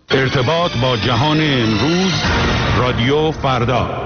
ارتباط با جهان امروز، رادیو فردا.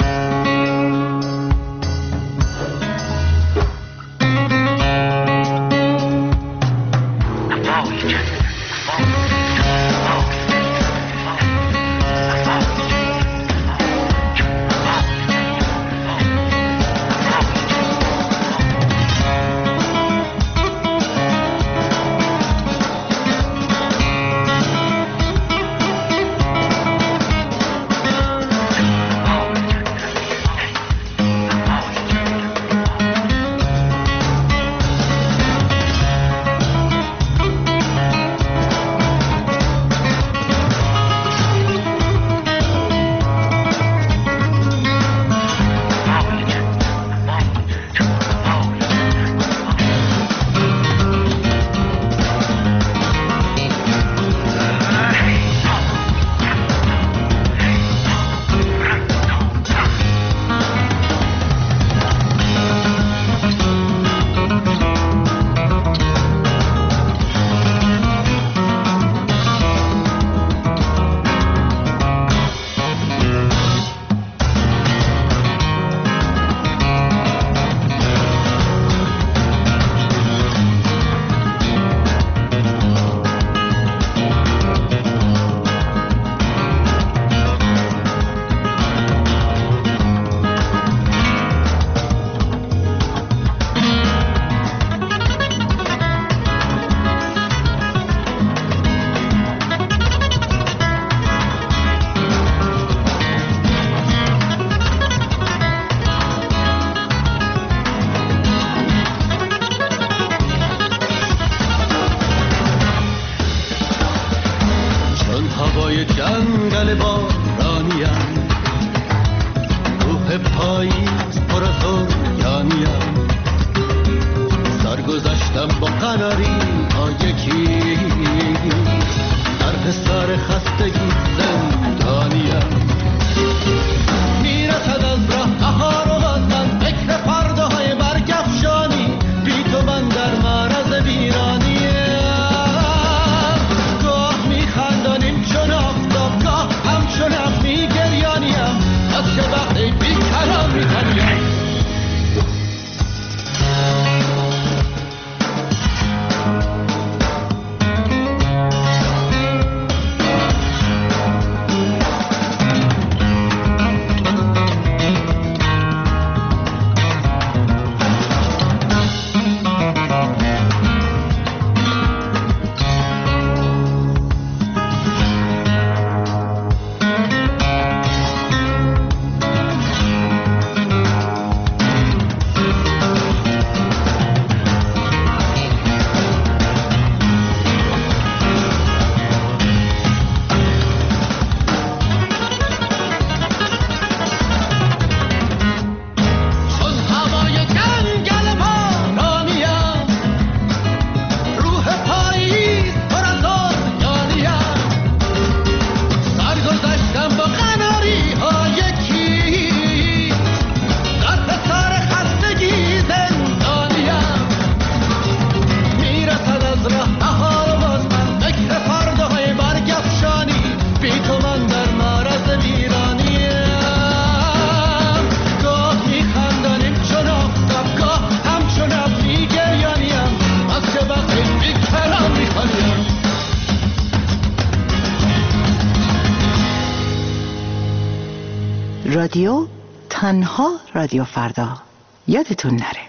رادیو تنها رادیو فردا، یادتون نره.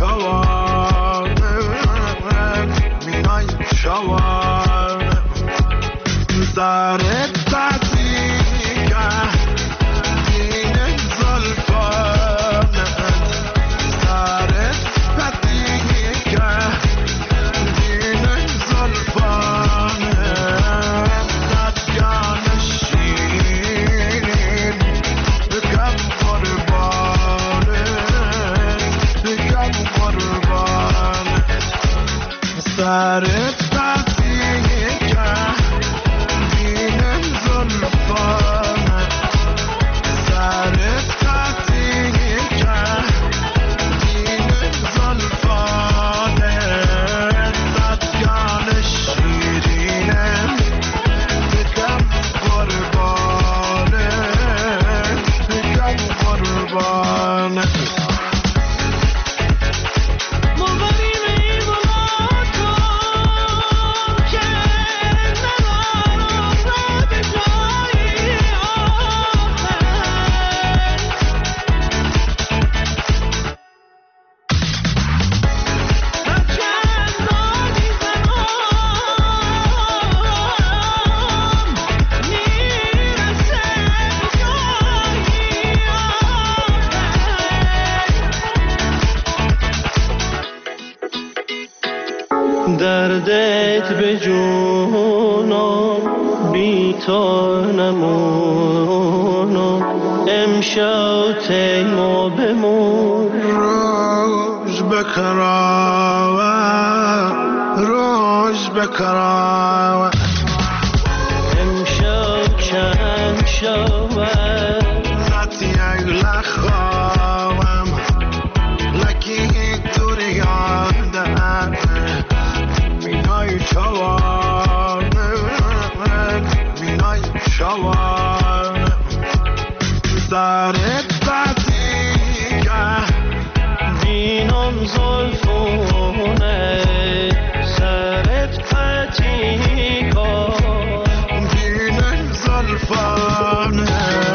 شوانه مینای شوانه سرت تطیقه دین زلفانه سرت تطیقه دین زلفانه ددگان شیرین بکم قربانه بکم قربانه سرت تطیقه دین زلفانه سرت تطیقه دین زلفانه ددگان شیرینه بکم قربانه بکم قربانه دردت به جونم بی تو نمونم امشب تیما بمون روز بکراوه روز بکراوه امشب چند شود نتی اگل خواهم لکی دوری یاده مینای شوانه مینای شوانه سرت تطیقه دینم زلفونه سرت تطیقه دین زلفانه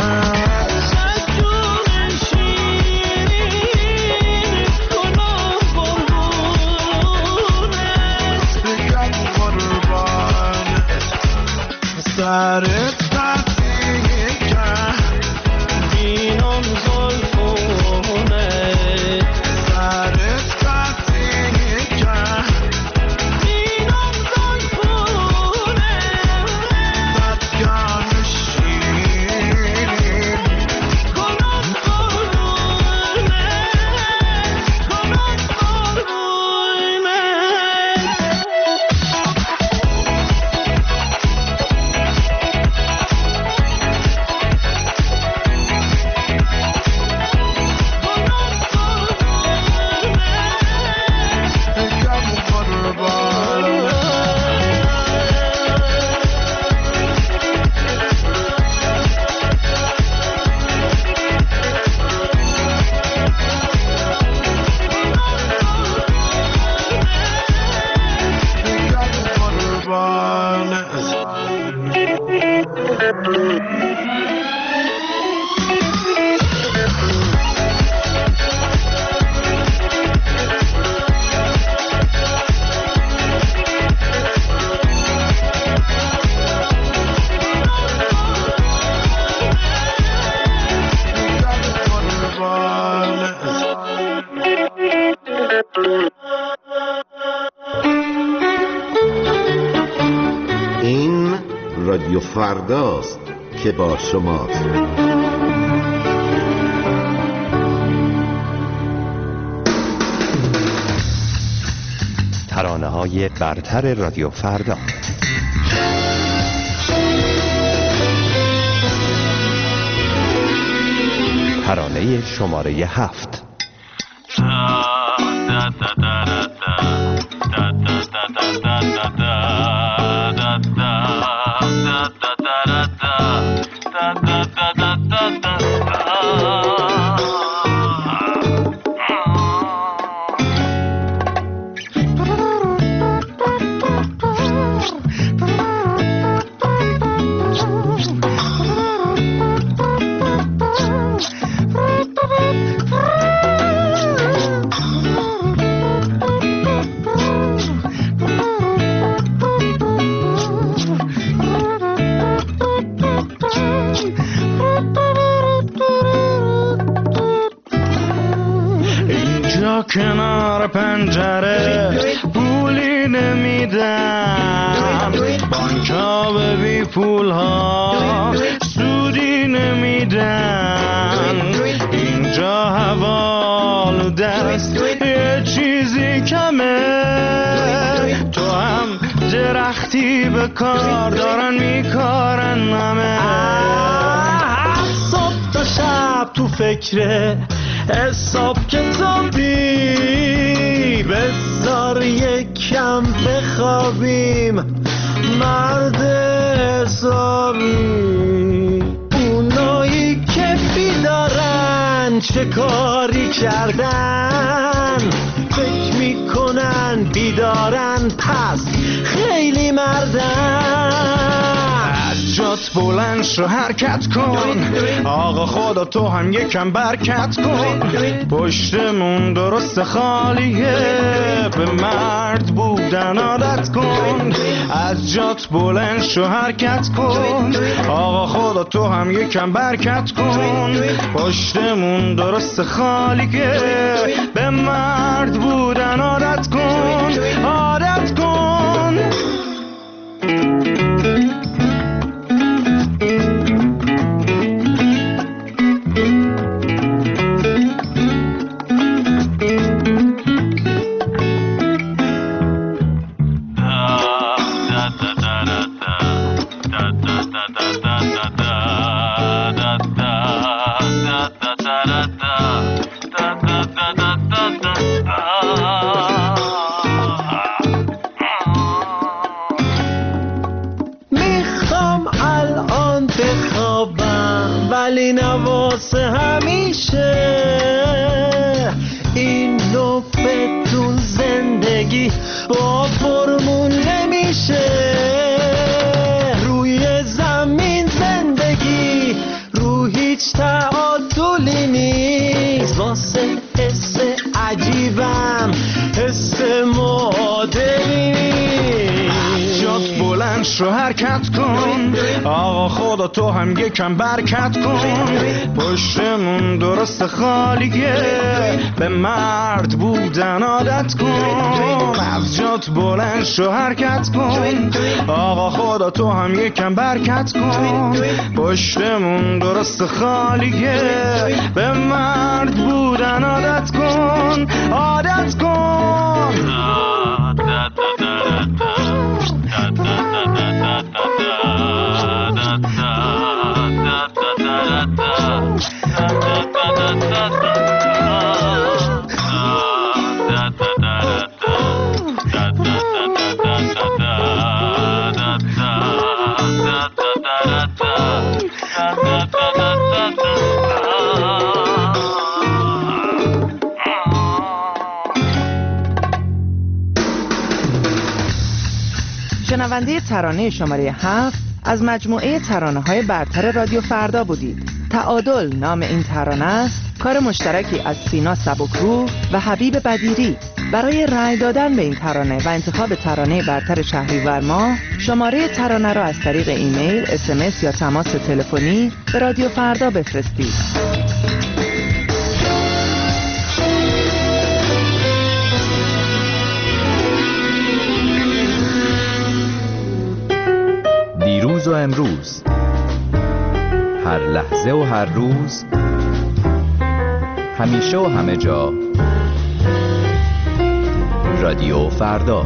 سرت تطیقه دینم زلفونه سرت تطیقه دینم زلفونه ددگان شیرین کنم قربونه کنم قربونه بکم قربانه بکم قربانه این رادیو فرداست که با شماست. ترانه‌های برتر رادیو فردا. ترانه شماره 7. پنجره پولی نمیدم، بانک‌ها به بی پول‌ها سودی نمیدن، اینجا حوالوده است یه چیزی کمه، تو هم درختی به کار دارن میکارن همه. صبح تا شب تو فکره حساب کتابی، بذار یکم بخوابیم مرد حسابی. اونایی که بیدارن چه کاری کردن، فکر میکنن بیدارن پس خیلی مردن. جات بلند شو حرکت کن، آقا خدا تو هم یکم برکت کن، پشتمون درست خالیه به مرد بودن عادت کن. از جات بلند شو حرکت کن، آقا خدا تو هم یکم برکت کن، پشتمون درست خالیه به مرد بودن عادت کن، عادت کن. میخوام الان بخوابم ولی نواسه همیشه، این نوبتون زندگی با فرمون نمیشه. روی زمین زندگی رو هیچ تعادلی نیست، واسه حس عجیبم حس معادلی نیست. جات بلند شو حرکت کن، آقا خدا تو هم یکم برکت کن، پشتمون درست خالیه به مرد بودن عادت کن. از جات بلند شو حرکت کن، آقا خدا تو هم یکم برکت کن، پشتمون درست خالیه به مرد بودن عادت کن، عادت کن. شنونده ترانه شماره 7 از مجموعه ترانه‌های برتر رادیو فردا بودید. تعادل نام این ترانه است، کار مشترکی از سینا سبکروح و حبیب بدیری. برای رأی دادن به این ترانه و انتخاب ترانه برتر شهریور ماه، شماره ترانه را از طریق ایمیل، SMS یا تماس تلفنی به رادیو فردا بفرستید. دیروز و امروز، هر لحظه و هر روز، همیشه و همه جا، رادیو فردا.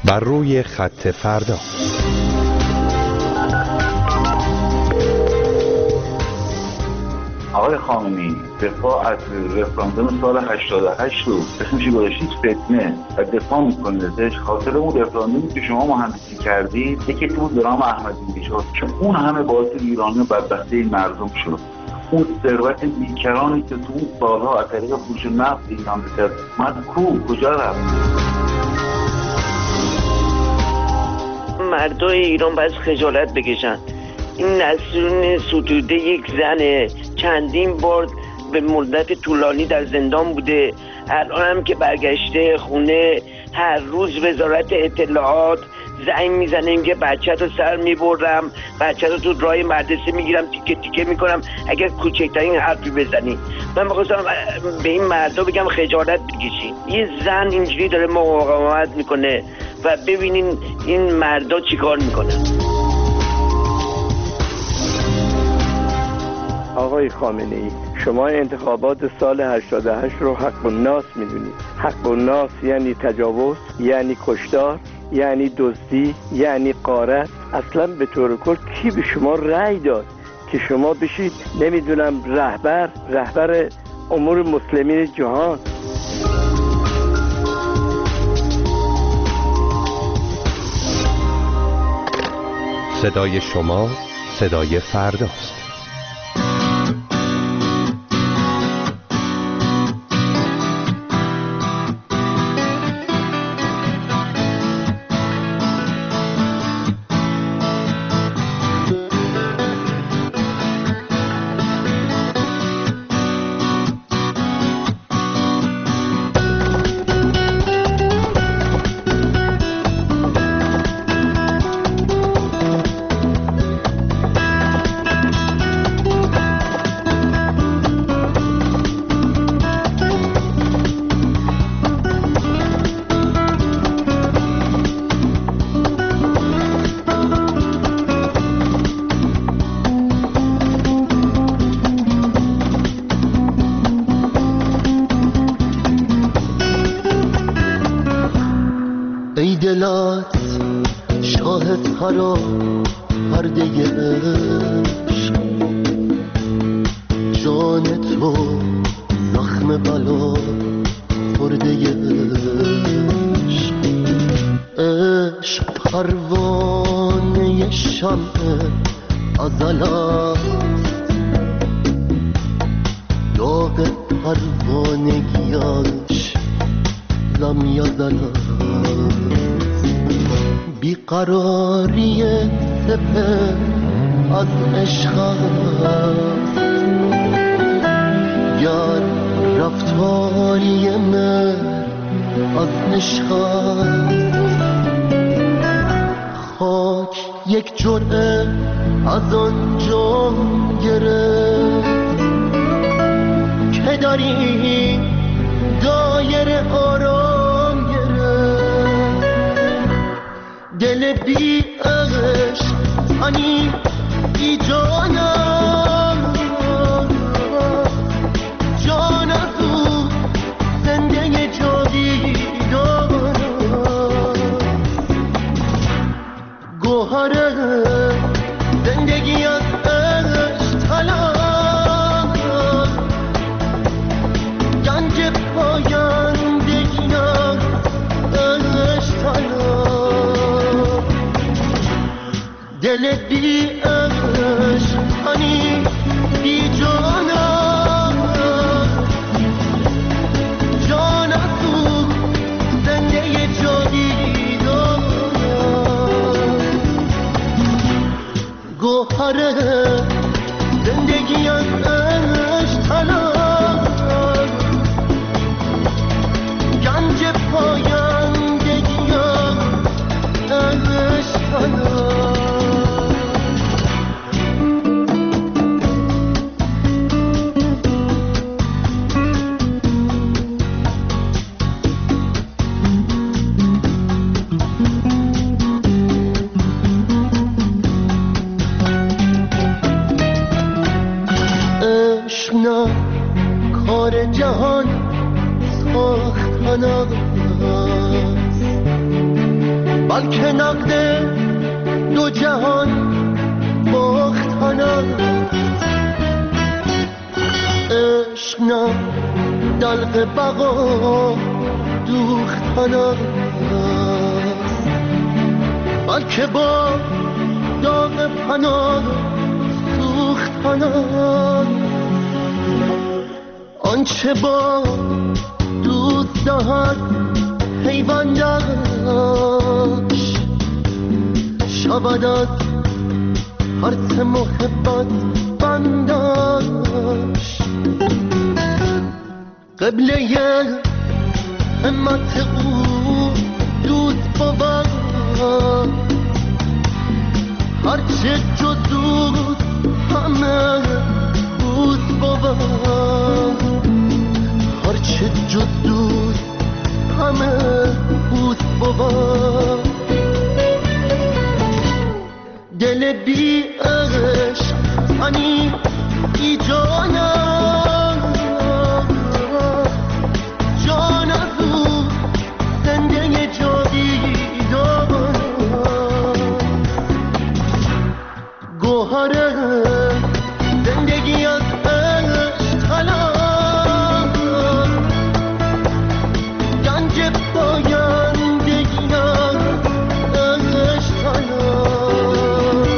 بر روی خط فردا. آقای خامنه‌ای، دفاع از رفراندوم سال 88 رو اسمش گذاشتید فتنه و دفاع میکنید ازش. خاطر اون رفراندومی که شما مهندسی کردید یکی تو درام احمدی نژاد که اون همه باعث ایرانی و بدبختی مردم شد. اون ثروت بیکرانی که تو اون سالها از طریق فروش نفت ایران بسید کجا رفت؟ مردای ایران باید خجالت بکشن. این نسرین ستوده یک زنه، چندین بار به مدت طولانی در زندان بوده، الان هم که برگشته خونه هر روز وزارت اطلاعات زنگ میزنه میگه بچه رو سر میبرم، بچه رو تو راه مدرسه میگیرم تیکه تیکه میکنم اگر کوچکترین حرفی بزنی. من میخواستم به این مردا بگم خجالت بکشین. یه زن اینجوری داره مقاومت میکنه و ببینین این مردا چیکار میکنن. آقای خامنه‌ای، شما انتخابات سال 88 رو حق الناس میدونید. حق الناس یعنی تجاوز، یعنی کشتار، یعنی دزدی، یعنی غارت. اصلا به طور کل کی به شما رأی داد که شما بشید نمیدونم رهبر امور مسلمین جهان؟ صدای شما صدای فرداست. دلت شاهد هرا پرده عشق، جان تو زخم بلا خورده عشق، عشق پروانه شمع ازلت، داغ پروانگیش لمیزلت، بیقراری سپر از عشق است، گر رفتاری مهر از عشق است، خاک یک جرعه از آن جام گرفت که داری دایر آرام گرفت، دل بی عشق هنی بی جانم، جان از او زنده جاویدانم، گوهر زندگی از عشق طلب، گنج پایندگی از عشق طلب، دل بی عشق هنی بی جانم، جان از او زنده جاویدانم، گوهر زندگی از عشق طلب، گنج پایندگی از عشق طلب. عشق نه کار جهان ساختن است، بلکه نقد دو جهان باختنم عشق نه دلق بقا دوختنم بلکه با داغ پناه سوختنم آنچه با دوست دهد حیوان داشت شود از حرس محبت بنداش قبله همت او دوست بود هرچه جز دوست همه دوست بود هرچه جز دوست همه دوست بود دل بی عشق تنی ای جانم جان از او زنده جاویدانم گوهر زندگی از عشق طلب گنج پایندگی از عشق طلب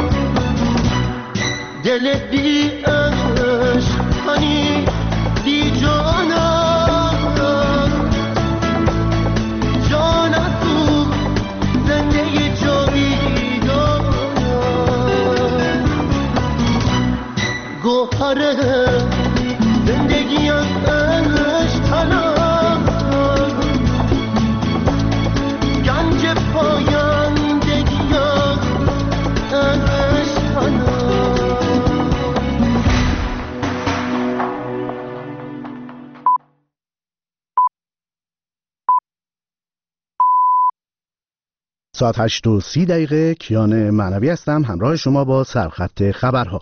دل بی عشق تنی بی جانم جان از او زنده جاویدانم گوهر زندگی از عشق طلب گنج پایندگی از عشق طلب ساعت 8:30 کیان معنوی هستم همراه شما با سرخط خبرها.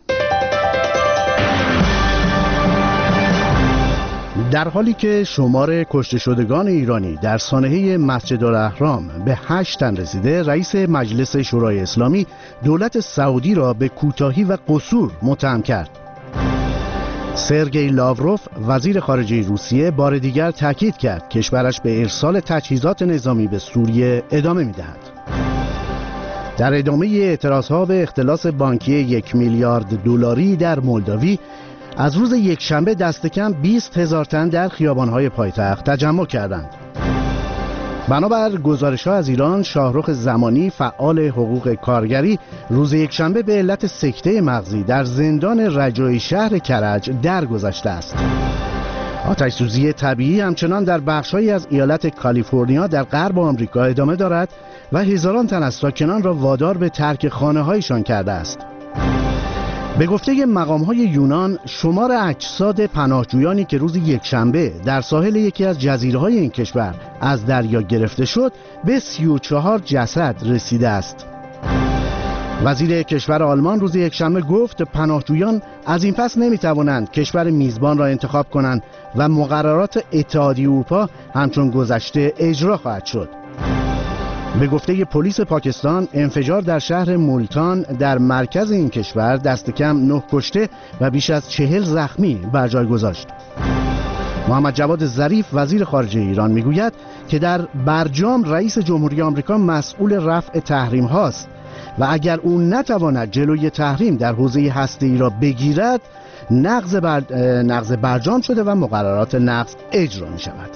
در حالی که شمار کشته شدگان ایرانی در سانحه مسجدالاحرام به 8 تن رسیده، رئیس مجلس شورای اسلامی دولت سعودی را به کوتاهی و قصور متهم کرد. سرگئی لاوروف وزیر خارجه روسیه بار دیگر تاکید کرد کشورش به ارسال تجهیزات نظامی به سوریه ادامه می‌دهد. در ادامه اعتراضها به اختلاس بانکی 1 میلیارد دلاری در مولداوی، از روز یکشنبه دست کم 20,000 تن در خیابان‌های پایتخت تجمع کردند. بنابر گزارش‌ها از ایران، شاهرخ زمانی فعال حقوق کارگری روز یکشنبه به علت سکته مغزی در زندان رجایی شهر کرج درگذشته است. آتش‌سوزی طبیعی همچنان در بخش‌هایی از ایالت کالیفرنیا در غرب آمریکا ادامه دارد و هزاران تن از ساکنان را وادار به ترک خانه‌هایشان کرده است. به گفته مقام‌های یونان، شمار اجساد پناهجویانی که روز یکشنبه در ساحل یکی از جزیره‌های این کشور از دریا گرفته شد به 34 جسد رسیده است. وزیر کشور آلمان روز یکشنبه گفت پناهجویان از این پس نمی‌توانند کشور میزبان را انتخاب کنند و مقررات اتحادیه اروپا همچون گذشته اجرا خواهد شد. به گفته پلیس پاکستان، انفجار در شهر مولتان در مرکز این کشور دست کم 9 کشته و بیش از 40 زخمی بر جای گذاشت. محمد جواد ظریف وزیر خارجه ایران میگوید که در برجام رئیس جمهوری آمریکا مسئول رفع تحریم هاست و اگر او نتواند جلوی تحریم در حوزه هسته‌ای را بگیرد، نقض برجام شده و مقررات نقض اجرا می شود.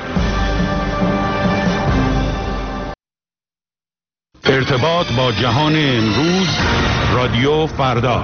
ارتباط با جهان امروز، رادیو فردا.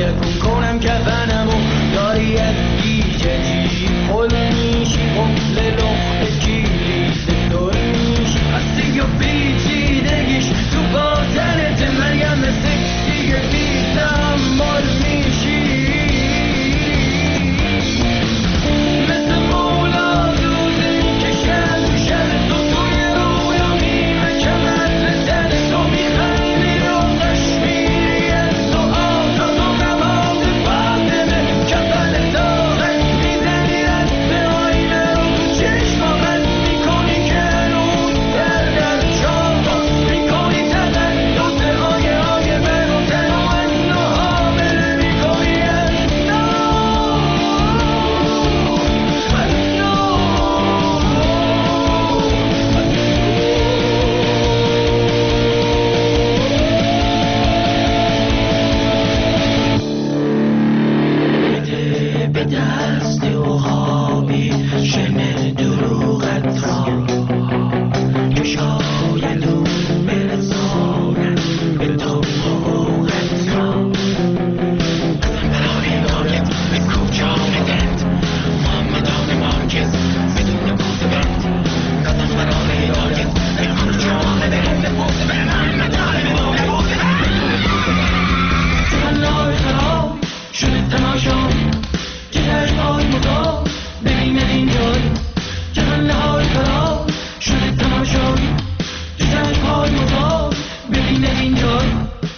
تکون کنم کفنمو داری از گیجه جی خل میشی قفل لخت کلیز دل میشی هستی و پیچیدگیش تو باطنت مریم سکسی بی تحمل میشی مثل مولا دوزه میکشن تو شب تو توی رویا میمه کمت به تن تو میخندی و قشمیری از تو آتا تو نماز فاطمه کفن تاقت میزنی از به آینه رو تو چشمامت میکنی که هنوز در چاقا میکنی تقدس آیه های من و تن و اندو حامله میکنی به دست و خوابی شمر دروغت را که شایدون برساند به تو حقوقت را کدام برای باید به کجا بدند محمدان مارکز بدون بوز بند کدام برای باید به کجا بدند بوز بند محمدان بوز بند جهان خراب شده تماشا چشم‌های مدام ببینه اینجای جهان خراب شده تماشایی چشم‌های مدام ببینه اینجای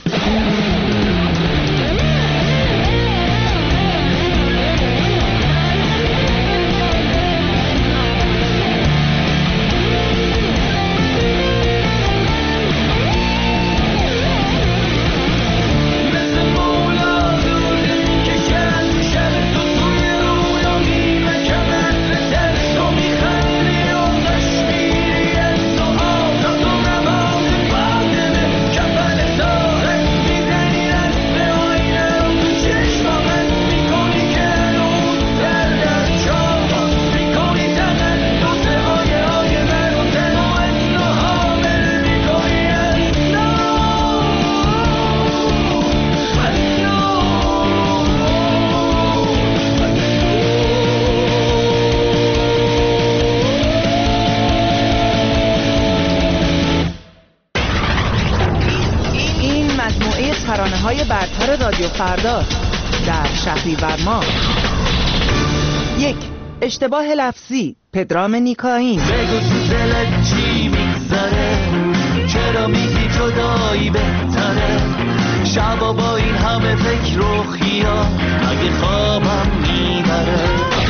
ترانه‌های برتر رادیو فردا در شهریور ماه. 1. اشتباه لفظی پدرام نیکاین. بگو تو دلت چی میگذره چرا میگی جدایی بهتره شبا با این همه فکر و خیال اگه خوابم میبره.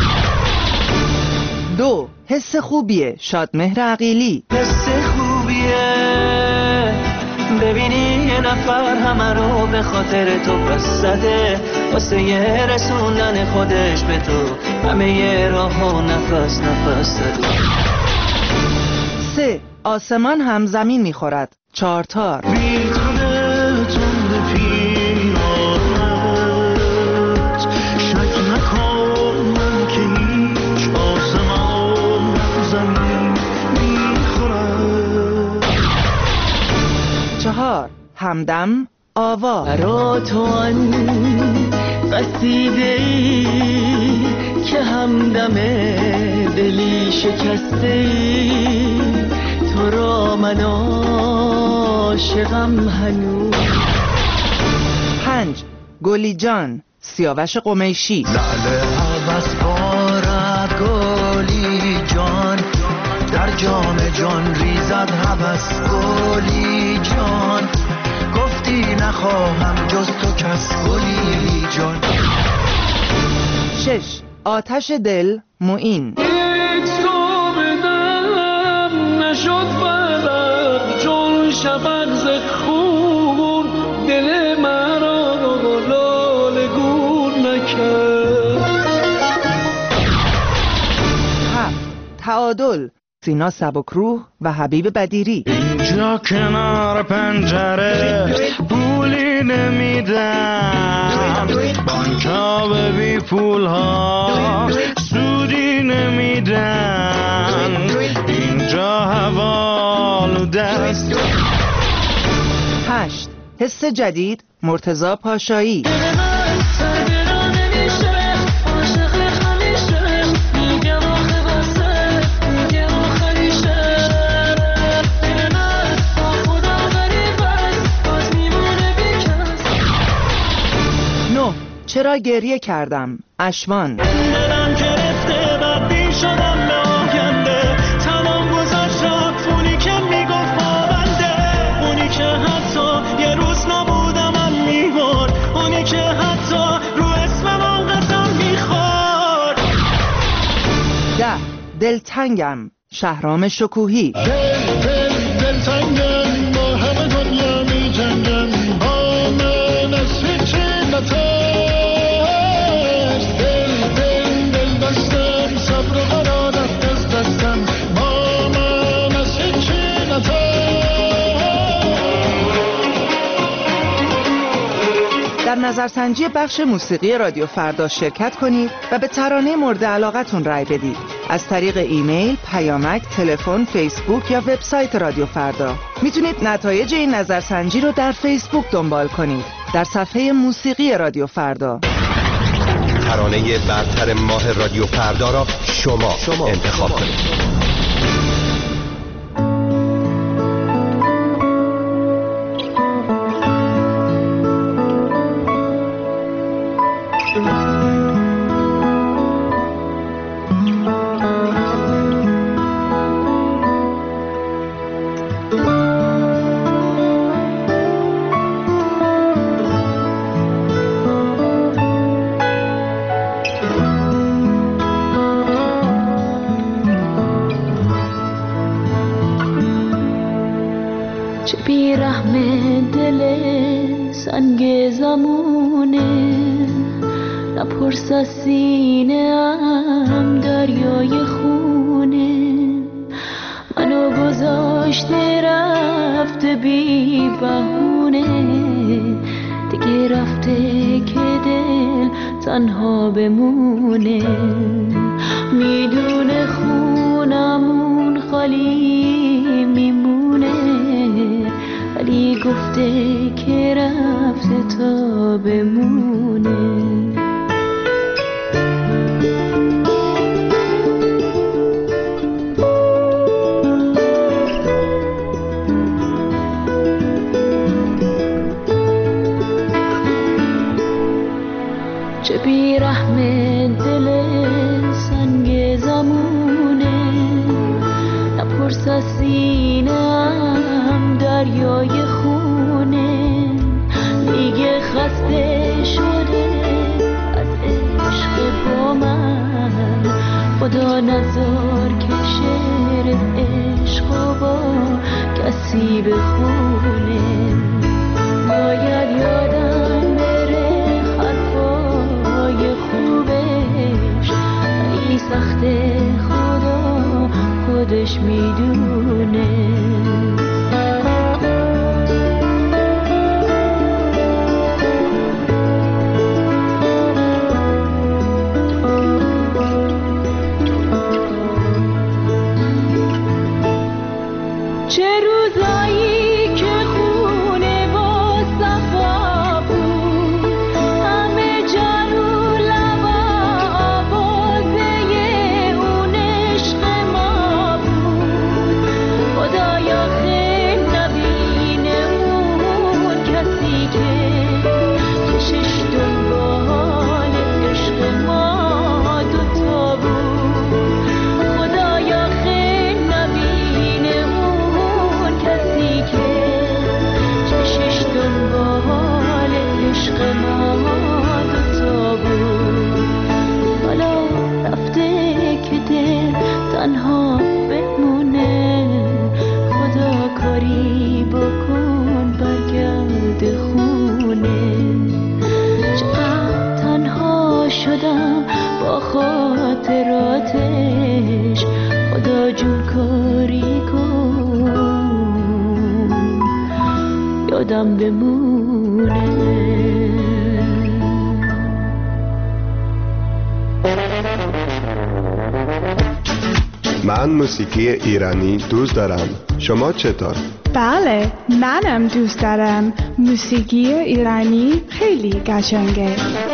2. حس خوبیه شادمهر عقیلی. حس خوبیه ببینی یه نفر همه رو به خاطر تو پس زده واسه یه رسوندن خودش به تو همه یه راه و نفس زده. 3. آسمان هم زمین میخورد چارتار. بی تو دلتون به پیرانت شک نکن من که هیچ آسمان زمین میخورد. 4. همدم آوا. برا تو آن قصیده‌ای که همدم دلی شکسته‌ای تو را من عاشقم هنوز. 5. گلی جان سیاوش قمیشی. لعل عوض بارد گلی جان در جام جان ریزد هوس گلی جان گفتی نخواهم جز تو کس گلی جان. 6. آتش دل معین. یک صبح دلم نشد فلق چون شفق ز خون دل مرا لاله گون نکرد. 7. تعادل سینا سبکروح و حبیب بدیری. اینجا کنار پنجره پولی نمیدن بانکا به بی پول ها سودی نمیدن اینجا حوالوده است. 8. حس جدید مرتضی پاشایی. دل من چرا گریه کردم، اشوان. دلم گرفته بدبین شدم به آینده، تمام گذشت رفت اونی که میگفت پابنده، اونی که حتی یه روز نبودم من میبرد، اونی که حتی رو اسمم قسم میخورد. 10. دلتنگم، شهرام شکوهی. دلتنگم با همه دنیا می جنگم، با من از هیچی نترس. دل دستم صبر و قرارت از دستم، با من از هیچی نترس. در نظرسنجی بخش موسیقی رادیو فردا شرکت کنید و به ترانه مورد علاقتون رای بدید. از طریق ایمیل، پیامک، تلفن، فیسبوک یا وبسایت رادیو فردا. میتونید نتایج این نظرسنجی رو در فیسبوک دنبال کنید، در صفحه موسیقی رادیو فردا. ترانه برتر ماه رادیو فردا را شما انتخاب کنید. نپرس از سینه‌ام دریای خونه، منو گذاشته رفته بی بهونه، دیگه رفته که دل تنها بمونه. میدونه خونمون خالی میمونه، ولی گفته که رفته تا بمونه. چه بیرحم دل سنگ زمونه، نپرس از سینه‌ام دریای خونه، دیگه خسته شده از عشق با من، خدا نذار که شعر عشق با کسی بخونه. باید یادم بره حرفای خوبش، ولی سخته خدا خودش میدونه. چه روزایی که خونه با صفا بود، همه جا رو لبا آوازه اون عشق ما بود. خدایا خیل نبینه اون کسی که چشش دنبال عشق ما دوتا بود. خدایا خیل نبینه اون کسی که چشش دنبال عشق ما دوتا بود. حالا رفته که دل تنها بمونه، خدا کاری بکن برگرد خونه. چقدر تنها شدم با خاطراتش، خدا جون کاری کن یادم بمونه. من موسیقی ایرانی دوست دارم. شما چطور؟ بله، منم دوست دارم. موسیقی ایرانی خیلی قشنگه.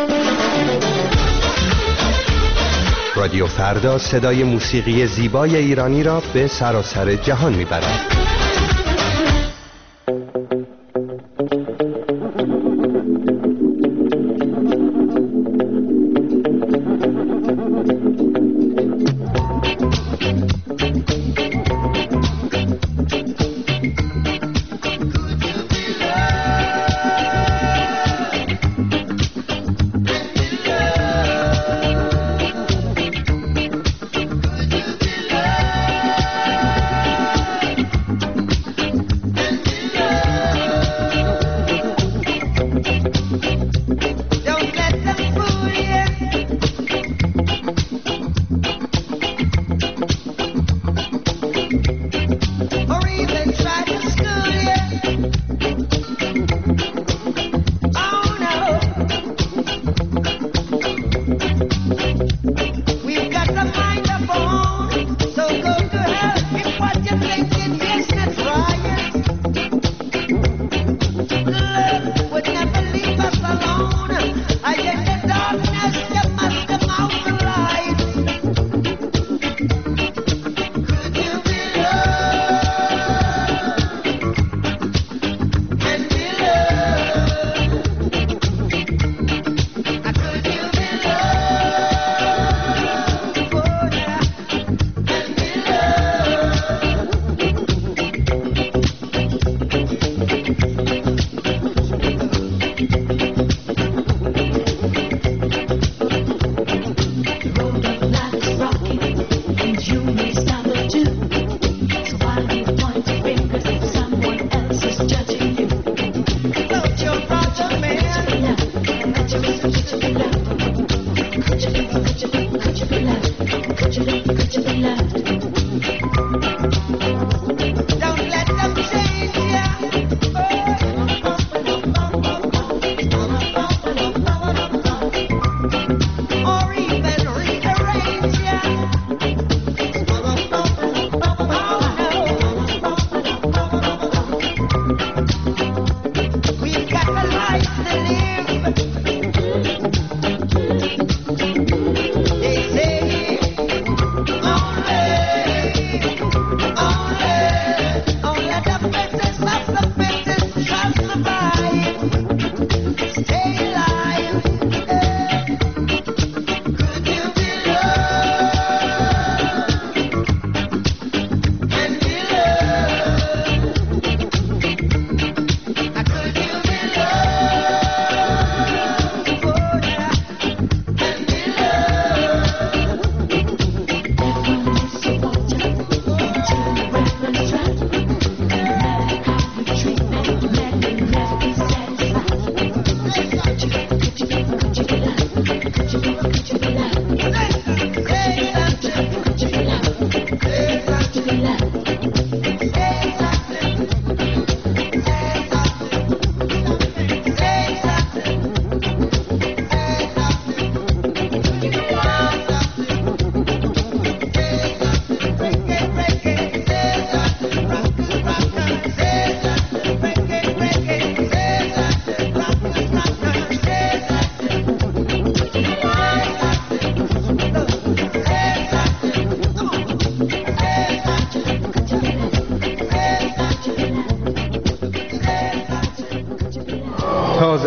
رادیو فردا صدای موسیقی زیبای ایرانی را به سراسر جهان میبرد.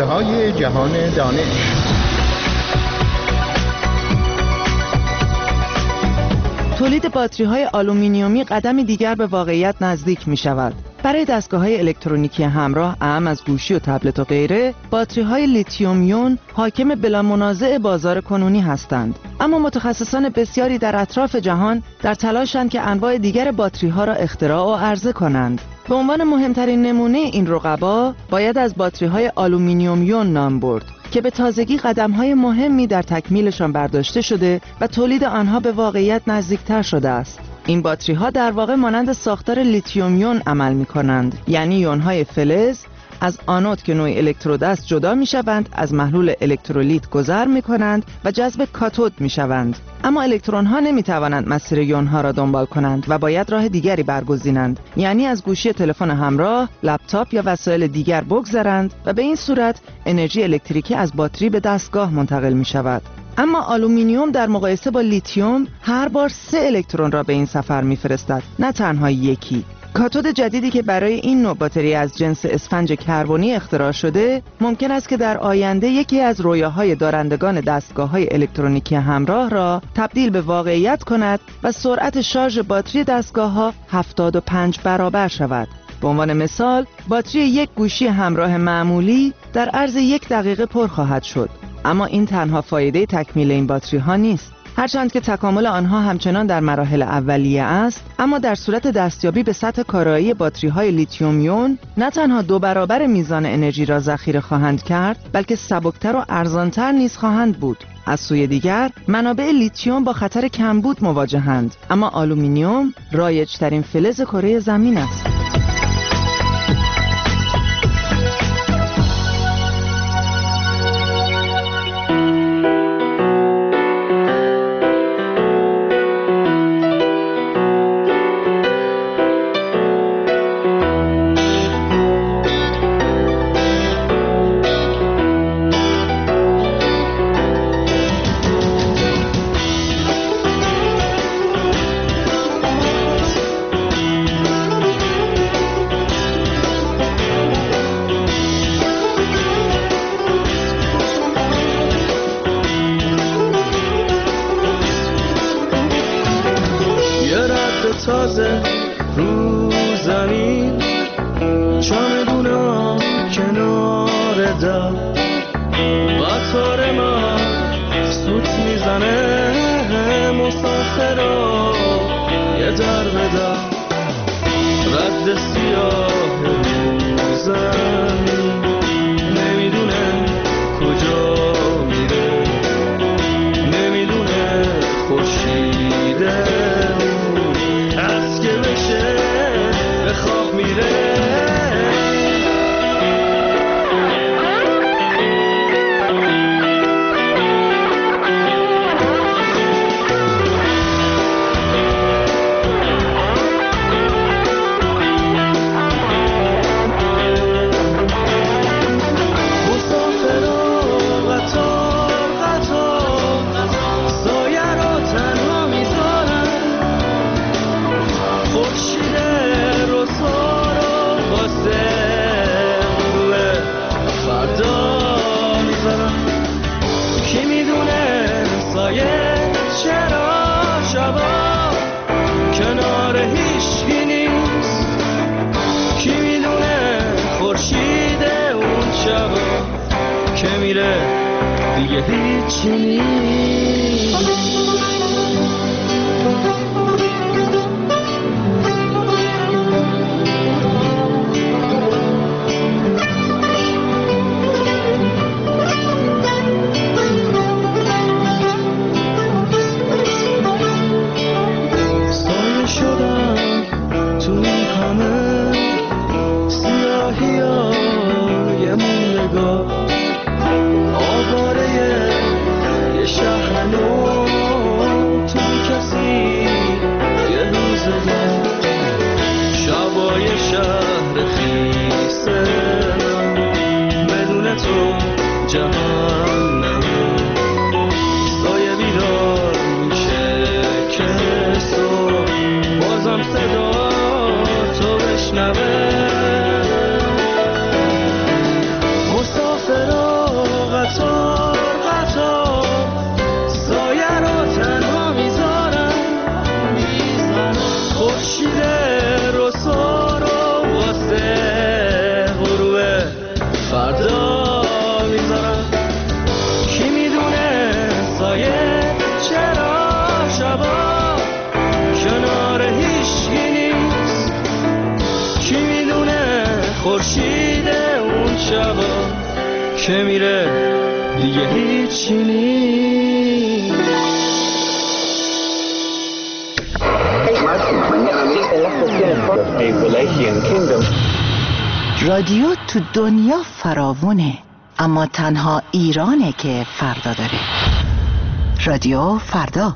های جهان دانش. تولید باتری‌های آلومینیومی قدمی دیگر به واقعیت نزدیک می‌شود. برای دستگاه‌های الکترونیکی همراه، اهم از گوشی و تبلت و غیره، باتری‌های لیتیوم یون حاکم بلا منازع بازار کنونی هستند. اما متخصصان بسیاری در اطراف جهان در تلاشند که انواع دیگر باتری‌ها را اختراع و عرضه کنند. به عنوان مهمترین نمونه این رقبا باید از باتری‌های آلومینیوم یون نام برد که به تازگی قدم‌های مهمی در تکمیلشان برداشته شده و تولید آنها به واقعیت نزدیکتر شده است. این باتری‌ها در واقع مانند ساختار لیتیوم یون عمل می‌کنند، یعنی یون‌های فلز از آنود که نوع الکترود است جدا می‌شوند، از محلول الکترولیت گذر می‌کنند و جذب کاتود می‌شوند. اما الکترون‌ها نمی‌توانند مسیر یون‌ها را دنبال کنند و باید راه دیگری برگزینند، یعنی از گوشی تلفن همراه، لپتاپ یا وسایل دیگر بگذرند و به این صورت انرژی الکتریکی از باتری به دستگاه منتقل می‌شود. اما آلومینیوم در مقایسه با لیتیوم هر بار 3 الکترون را به این سفر می‌فرستد، نه تنها یکی. کاتود جدیدی که برای این نوع باتری از جنس اسفنج کربنی اختراع شده، ممکن است که در آینده یکی از رویاهای دارندگان دستگاه‌های الکترونیکی همراه را تبدیل به واقعیت کند و سرعت شارژ باتری دستگاه‌ها 75 برابر شود. به عنوان مثال، باتری یک گوشی همراه معمولی در عرض 1 دقیقه پر خواهد شد. اما این تنها فایده تکمیل این باتری ها نیست. هرچند که تکامل آنها همچنان در مراحل اولیه است، اما در صورت دستیابی به سطح کارایی باتری های لیتیوم یون نه تنها 2 برابر میزان انرژی را ذخیره خواهند کرد، بلکه سبکتر و ارزانتر نیز خواهند بود. از سوی دیگر، منابع لیتیوم با خطر کمبود مواجهند، اما آلومینیوم رایج‌ترین فلز کره زمین است. تازه رو زمین، چمدونا کنار در، قطار ما سوت میزنه مسافرا یه در به در، رد سیاه رو زمین نمیدونه کجا میره، نمیدونه خورشیده از که بشه به خواب میره. دیگه هیچی نیست. سایه شدم تو این همه سیاهی های موندگار، آواره یه شهر نو که میره دیگه هیچی نیست. رادیو تو دنیا فراوونه، اما تنها ایرانه که فردا داره. رادیو فردا.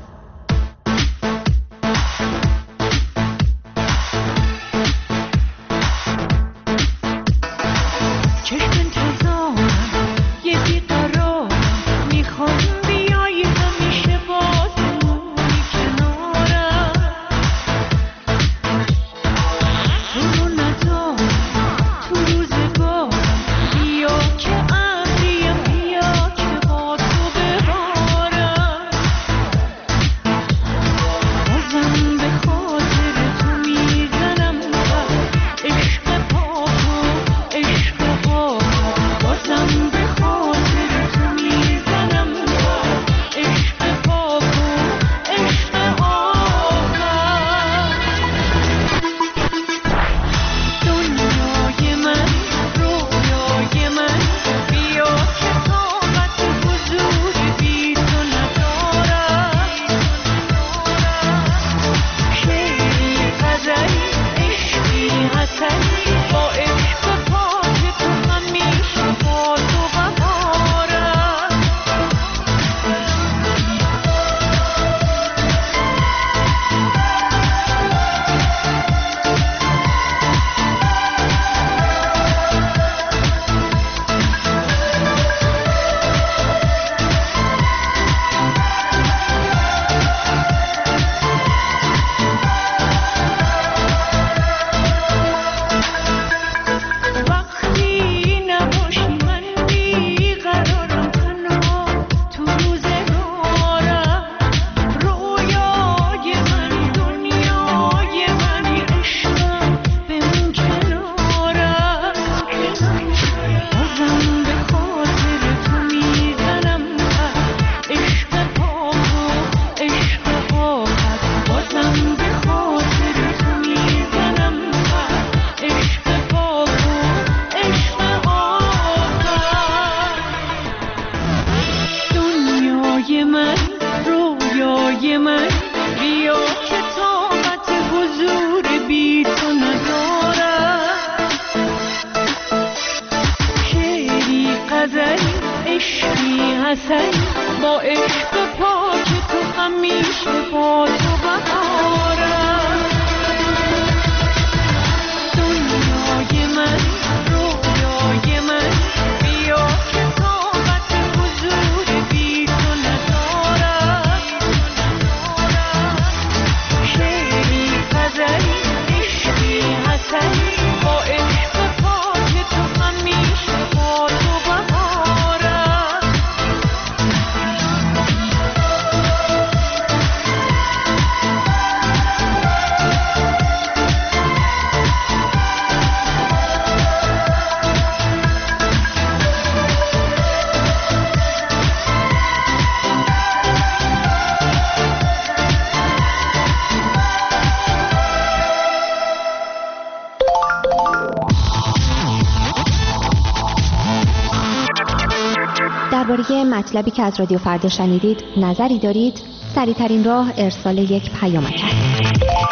درباره مطلبی که از رادیو فردا شنیدید نظری دارید؟ سریع‌ترین راه ارسال یک پیامک است.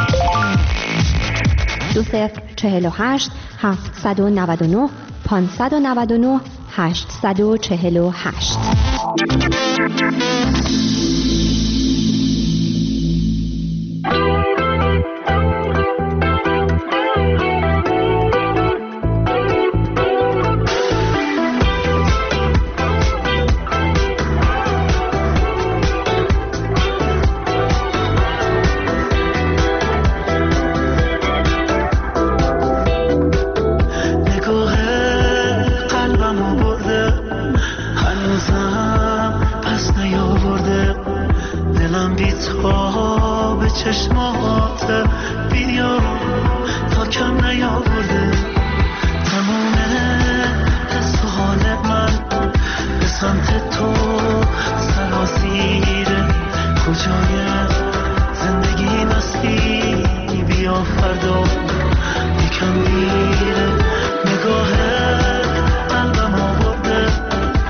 2048 799 599 848. چشمات بیا تا کم نیاورده تمام حس و حال من به سمت تو سراسیره کجای زندگی مستی بیا فردا یکم میره نگاه قلبم آورده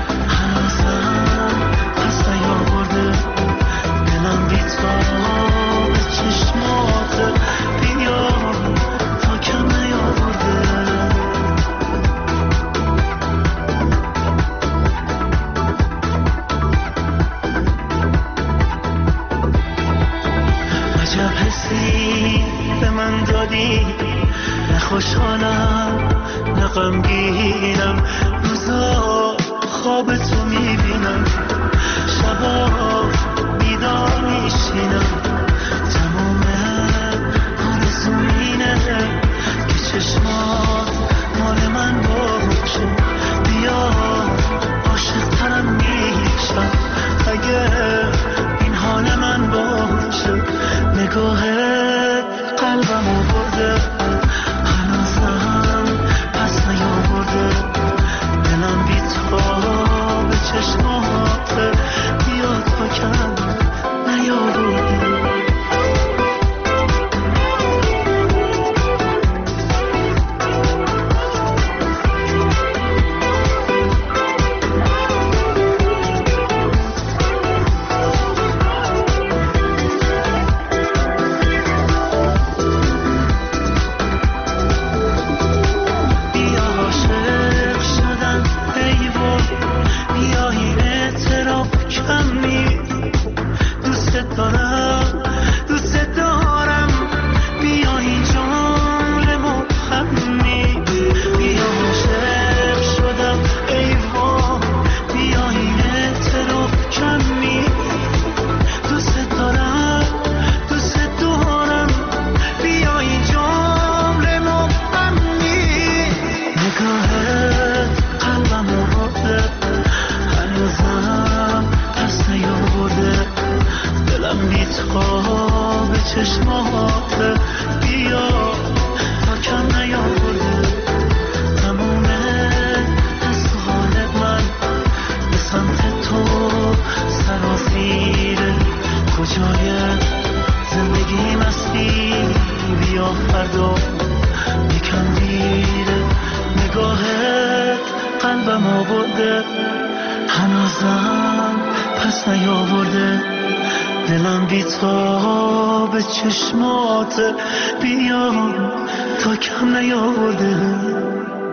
من دادی، نه خوشحالم نه غمگینم، روزا خواب تو میبینم، شبا بیدار میشینم، تمام آرزوم اینه که چشمات مال من باشه، بیا عاشق ترم میشم اگه این حال من باشه، نگاهت قلبمو برده هنوزم پس نیاورده، دلم بی تو به چشماته، بیا تا کم نیاورده. هنوزم پس نیاورده، دلم بی تو به چشمات بیا تا کم نیاورده.